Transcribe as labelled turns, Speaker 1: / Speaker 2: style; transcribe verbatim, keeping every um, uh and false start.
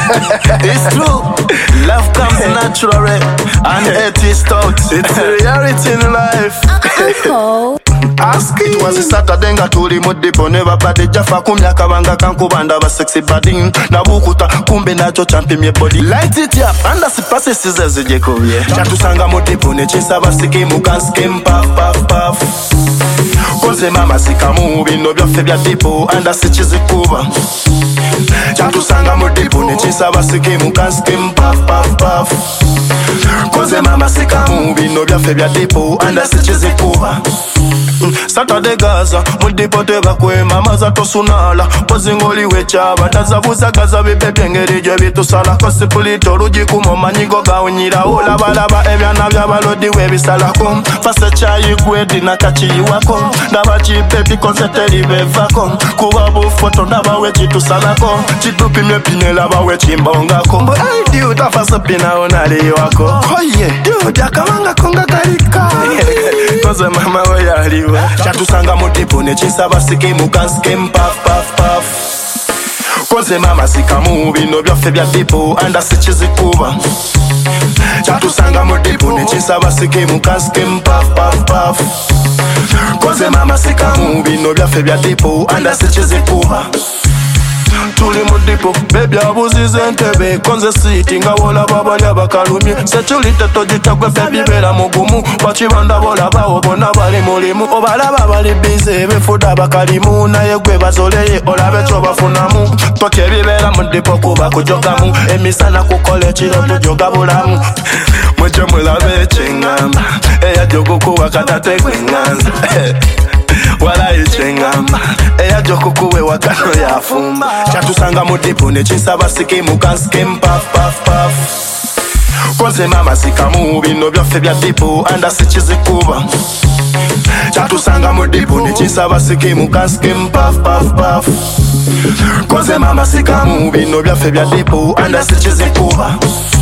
Speaker 1: It's true. Love comes naturally, and hate is taught. It's a reality in life.
Speaker 2: Uncle.
Speaker 1: Ask it was a Saturday nga tuli mu dipo ne babadde jafa ku myaka banga kankubanda ba sexy body na bukuta kumbe nacho champimye body light it up anda sipase size zijekubye chatusanga mu dipo ne chisaba sikimu kan skim puff puff puff koze mama sikamu bino byaffe bya dipo anda sichizikuba chatusanga mu dipo ne chisaba sikimu kan skim puff puff puff koze mama sikamu bino byaffe bya dipo anda sichizikuba Saturday Gaza, mudipo tega kwe mama za tosunala Pozingoli wechaba, tazavuza gaza bibe byengeri je bitusala Kosi pulito ruji kumoma nyigo gaunyira Ola balaba ebyana byabalodi webisalako Fase chayi gwedi na kachiyi wako Ndaba chipepi konseteri bevako Kuwa bufoto ndaba wechi tusalako Chitupi mepine laba wechi mbongako Mbo ay diu tafasa pina onali wako Oh yeah, diu jakamanga konga karika Koze mama oyali chatusanga mu dipo ne chisaba sikimu kan skim puff puff puff koze mama sikamu bino byaffe bya dipo anda sichizikuba chatusanga mu dipo ne chisaba sikimu kan skim puff puff puff koze mama sikamu bino byaffe bya dipo anda sichizikuba Tuli mu dipo, baby abuzize entebe Konze siti nga wola babalya bakalumye Sechuli teto jitagwe baby bera mugumu Wachibanda bola bawo bona bali mulimu Obalaba bali bize befuda bakalimu Naye gwe bazoleye olabe chobafunamu Toke bibera mu dipo kuba kujogamu Emisana kukole chiro tujoga bulamu Mweche mulabe chengamba Eya joguku wakatate kwenganza Wala ichengamba Eya jokukuwe wakano ya fumba Chatusanga mu dipo ne chisaba sikimu kan skim puff puff puff Koze mama sikamu bino byaffe bya dipo anda sichizikuba Chatusanga mu dipo ne chisaba sikimu kan skim puff puff puff Koze mama sikamu bino byaffe bya dipo anda sichizikuba